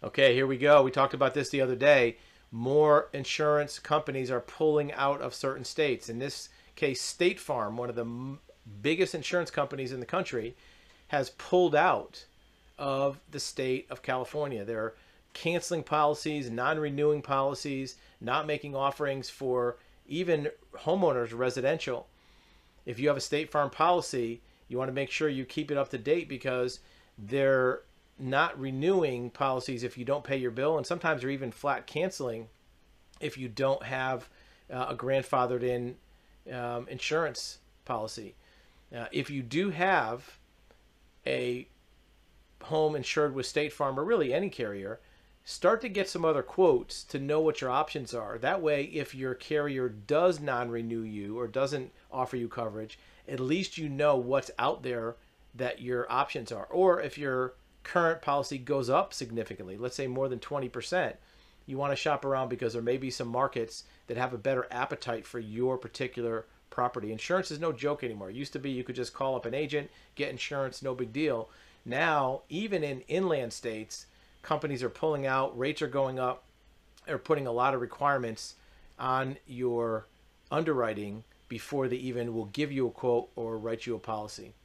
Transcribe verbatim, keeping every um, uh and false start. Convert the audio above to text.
Okay, here we go. We talked about this the other day. More insurance companies are pulling out of certain states. In this case, State Farm, one of the m- biggest insurance companies in the country, has pulled out of the state of California. They're canceling policies, non renewing policies, not making offerings for even homeowners residential. If you have a State Farm policy, you want to make sure you keep it up to date because they're not renewing policies if you don't pay your bill, and sometimes they're even flat canceling if you don't have uh, a grandfathered in um, insurance policy. Uh, if you do have a home insured with State Farm or really any carrier, start to get some other quotes to know what your options are. That way, if your carrier does non renew you or doesn't offer you coverage, at least you know what's out there that your options are. Or if your current policy goes up significantly, let's say more than twenty percent, you want to shop around because there may be some markets that have a better appetite for your particular property. Insurance is no joke anymore. It used to be you could just call up an agent, get insurance, no big deal. Now, even in inland states, companies are pulling out, rates are going up, they're putting a lot of requirements on your underwriting before they even will give you a quote or write you a policy.